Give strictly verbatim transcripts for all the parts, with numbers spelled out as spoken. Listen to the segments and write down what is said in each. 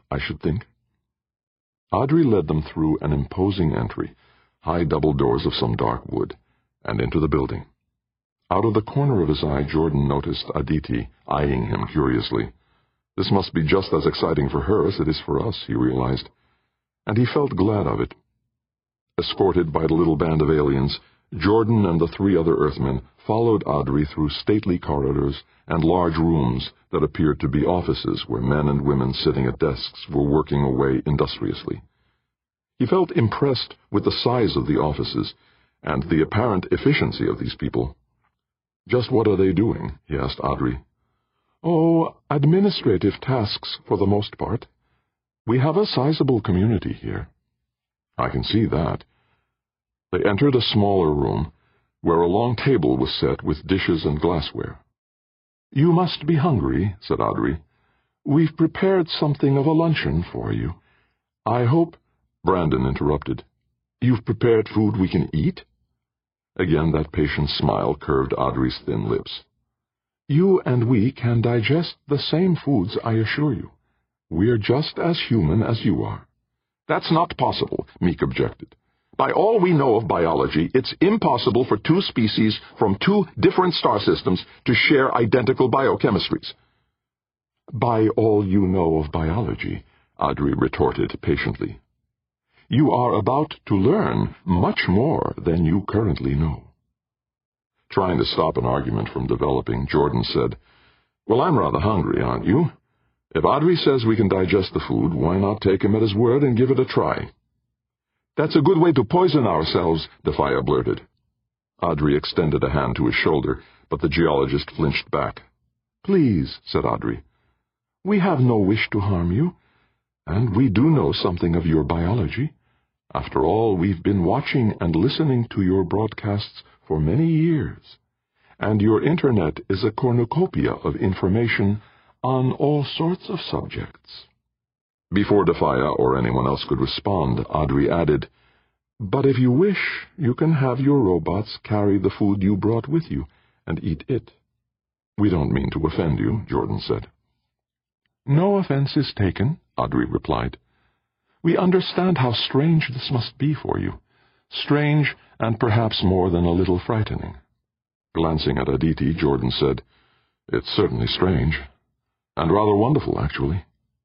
I should think." Audrey led them through an imposing entry, high double doors of some dark wood, and into the building. Out of the corner of his eye, Jordan noticed Aditi eyeing him curiously. This must be just as exciting for her as it is for us, he realized, and he felt glad of it. Escorted by the little band of aliens, Jordan and the three other Earthmen followed Audrey through stately corridors and large rooms that appeared to be offices where men and women sitting at desks were working away industriously. He felt impressed with the size of the offices and the apparent efficiency of these people. "Just what are they doing?" he asked Audrey. "Oh, administrative tasks for the most part. We have a sizable community here." "I can see that." They entered a smaller room, where a long table was set with dishes and glassware. "You must be hungry," said Audrey. "We've prepared something of a luncheon for you. I hope—" Brandon interrupted. "You've prepared food we can eat?" Again that patient smile curved Audrey's thin lips. "You and we can digest the same foods, I assure you. We're just as human as you are." "That's not possible," Meek objected. "By all we know of biology, it's impossible for two species from two different star systems to share identical biochemistries." "By all you know of biology," Audrey retorted patiently, "you are about to learn much more than you currently know." Trying to stop an argument from developing, Jordan said, "Well, I'm rather hungry, aren't you? If Audrey says we can digest the food, why not take him at his word and give it a try?" "That's a good way to poison ourselves," Defia blurted. Audrey extended a hand to his shoulder, but the geologist flinched back. "Please," said Audrey, "we have no wish to harm you, and we do know something of your biology. After all, we've been watching and listening to your broadcasts for many years, and your Internet is a cornucopia of information on all sorts of subjects." Before Defia or anyone else could respond, Audrey added, "But if you wish, you can have your robots carry the food you brought with you and eat it." "We don't mean to offend you," Jordan said. "No offense is taken," Audrey replied. "We understand how strange this must be for you. Strange and perhaps more than a little frightening." Glancing at Aditi, Jordan said, "It's certainly strange, and rather wonderful, actually."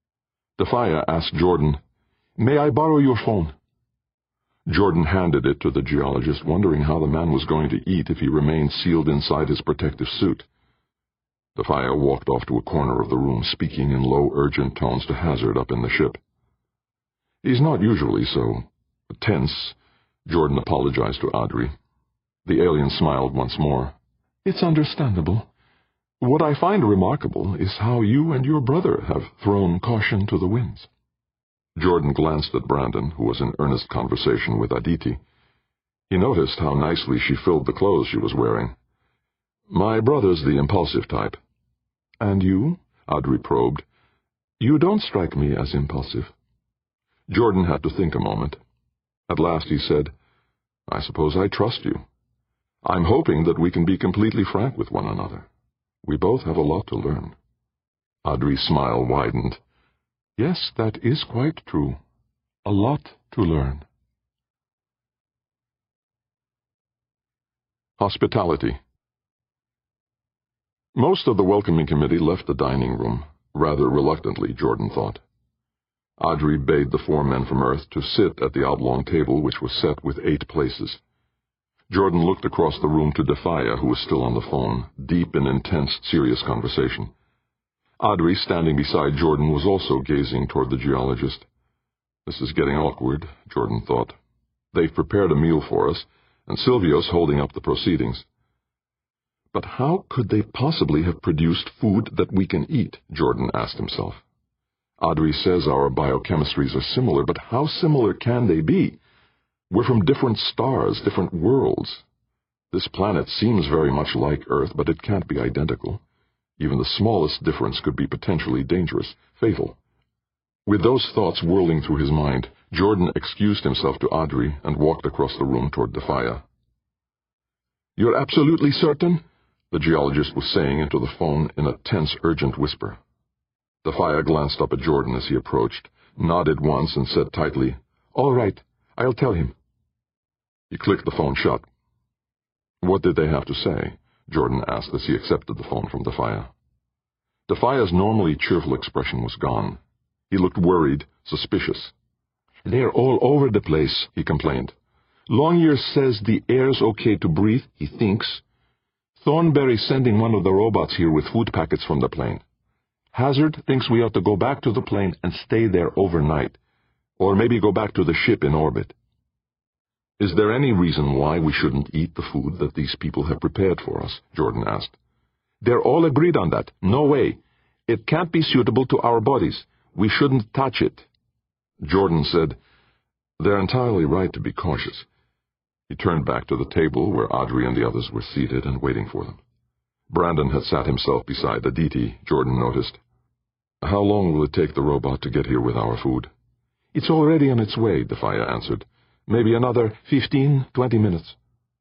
Defia asked Jordan, "May I borrow your phone?" Jordan handed it to the geologist, wondering how the man was going to eat if he remained sealed inside his protective suit. Defia walked off to a corner of the room, speaking in low, urgent tones to Hazard up in the ship. "He's not usually so tense," Jordan apologized to Audrey. The alien smiled once more. "It's understandable. What I find remarkable is how you and your brother have thrown caution to the winds." Jordan glanced at Brandon, who was in earnest conversation with Aditi. He noticed how nicely she filled the clothes she was wearing. "My brother's the impulsive type." "And you?" Audrey probed. "You don't strike me as impulsive." Jordan had to think a moment. At last he said, "I suppose I trust you. I'm hoping that we can be completely frank with one another. We both have a lot to learn." Audrey's smile widened. "Yes, that is quite true. A lot to learn." Hospitality. Most of the welcoming committee left the dining room, rather reluctantly, Jordan thought. Audrey bade the four men from Earth to sit at the oblong table which was set with eight places. Jordan looked across the room to Defia, who was still on the phone, deep in intense, serious conversation. Audrey, standing beside Jordan, was also gazing toward the geologist. "This is getting awkward," Jordan thought. "They've prepared a meal for us, and Silvio's holding up the proceedings." "But how could they possibly have produced food that we can eat?" Jordan asked himself. "Audrey says our biochemistries are similar, but how similar can they be? We're from different stars, different worlds. This planet seems very much like Earth, but it can't be identical. Even the smallest difference could be potentially dangerous, fatal." With those thoughts whirling through his mind, Jordan excused himself to Audrey and walked across the room toward Defia. "You're absolutely certain?" the geologist was saying into the phone in a tense, urgent whisper. Defia glanced up at Jordan as he approached, nodded once and said tightly, "All right, I'll tell him." He clicked the phone shut. "What did they have to say?" Jordan asked as he accepted the phone from Defaya. Defaya's normally cheerful expression was gone. He looked worried, suspicious. "They're all over the place," he complained. "Longyear says the air's okay to breathe, he thinks. Thornberry's sending one of the robots here with food packets from the plane. Hazard thinks we ought to go back to the plane and stay there overnight, or maybe go back to the ship in orbit." "Is there any reason why we shouldn't eat the food that these people have prepared for us?" Jordan asked. "They're all agreed on that. No way. It can't be suitable to our bodies. We shouldn't touch it." Jordan said, "They're entirely right to be cautious." He turned back to the table where Audrey and the others were seated and waiting for them. Brandon had sat himself beside Aditi, Jordan noticed. "How long will it take the robot to get here with our food?" "It's already on its way," Defaya answered. "Maybe another fifteen, twenty minutes."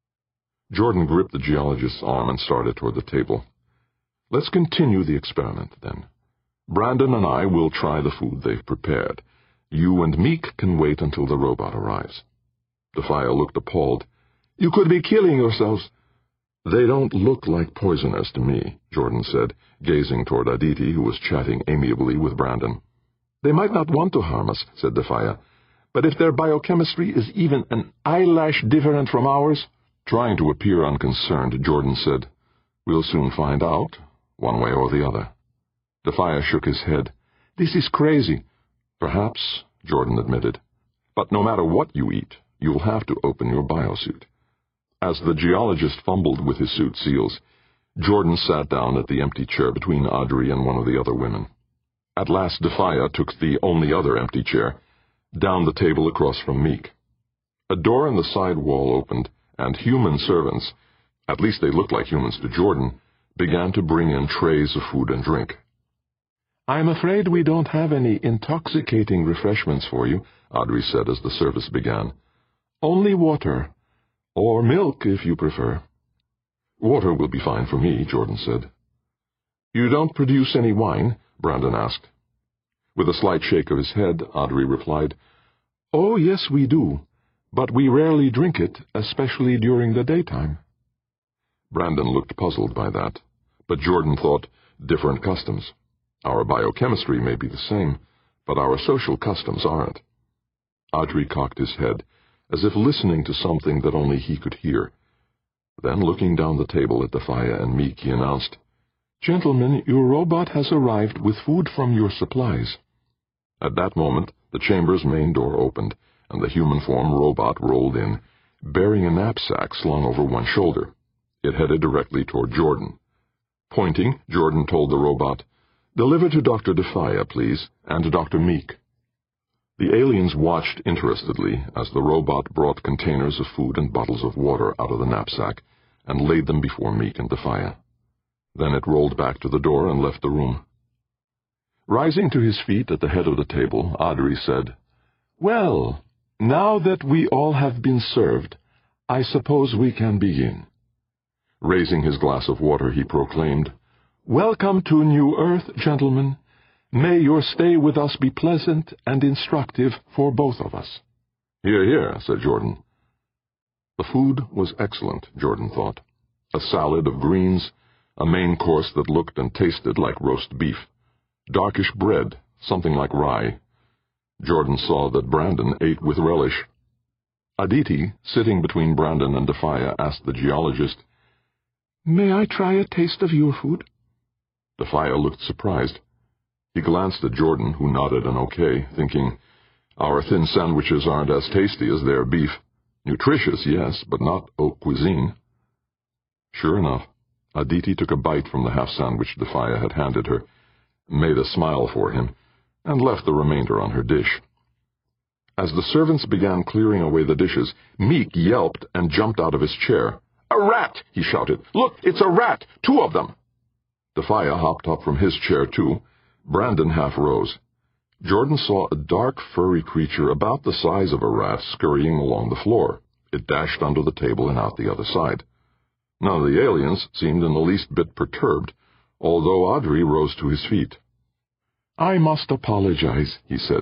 Jordan gripped the geologist's arm and started toward the table. "Let's continue the experiment, then. Brandon and I will try the food they've prepared. You and Meek can wait until the robot arrives." Defaya looked appalled. "You could be killing yourselves." "They don't look like poisoners to me," Jordan said, gazing toward Aditi, who was chatting amiably with Brandon. "They might not want to harm us," said Defaya, "but if their biochemistry is even an eyelash different from ours—" Trying to appear unconcerned, Jordan said, "We'll soon find out, one way or the other." Defaya shook his head. "This is crazy." "Perhaps," Jordan admitted. "But no matter what you eat, you'll have to open your biosuit." As the geologist fumbled with his suit seals, Jordan sat down at the empty chair between Audrey and one of the other women. At last Defaya took the only other empty chair, down the table across from Meek. A door in the side wall opened, and human servants, at least they looked like humans to Jordan, began to bring in trays of food and drink. "I'm afraid we don't have any intoxicating refreshments for you," Audrey said as the service began. "Only water. Or milk, if you prefer." "Water will be fine for me," Jordan said. "You don't produce any wine?" Brandon asked. With a slight shake of his head, Audrey replied, "Oh, yes, we do, but we rarely drink it, especially during the daytime." Brandon looked puzzled by that, but Jordan thought, different customs. Our biochemistry may be the same, but our social customs aren't. Audrey cocked his head, as if listening to something that only he could hear. Then, looking down the table at Defaya and Meek, he announced, "Gentlemen, your robot has arrived with food from your supplies." At that moment, the chamber's main door opened, and the human-form robot rolled in, bearing a knapsack slung over one shoulder. It headed directly toward Jordan. Pointing, Jordan told the robot, "Deliver to Doctor Defaya, please, and to Doctor Meek." The aliens watched interestedly as the robot brought containers of food and bottles of water out of the knapsack and laid them before Meek and Defaya. Then it rolled back to the door and left the room. Rising to his feet at the head of the table, Audrey said, "Well, now that we all have been served, I suppose we can begin." Raising his glass of water, he proclaimed, "Welcome to New Earth, gentlemen. May your stay with us be pleasant and instructive for both of us." "Hear, hear," said Jordan. The food was excellent, Jordan thought. A salad of greens, a main course that looked and tasted like roast beef, darkish bread, something like rye. Jordan saw that Brandon ate with relish. Aditi, sitting between Brandon and Defaya, asked the geologist, "May I try a taste of your food?" Defaya looked surprised. He glanced at Jordan, who nodded an okay, thinking, "Our thin sandwiches aren't as tasty as their beef. Nutritious, yes, but not haute cuisine." Sure enough, Aditi took a bite from the half-sandwich Defaya had handed her, made a smile for him, and left the remainder on her dish. As the servants began clearing away the dishes, Meek yelped and jumped out of his chair. "A rat!" he shouted. "Look, it's a rat! Two of them!" Defaya hopped up from his chair, too. Brandon half rose. Jordan saw a dark, furry creature about the size of a rat scurrying along the floor. It dashed under the table and out the other side. None of the aliens seemed in the least bit perturbed, although Audrey rose to his feet. "I must apologize," he said.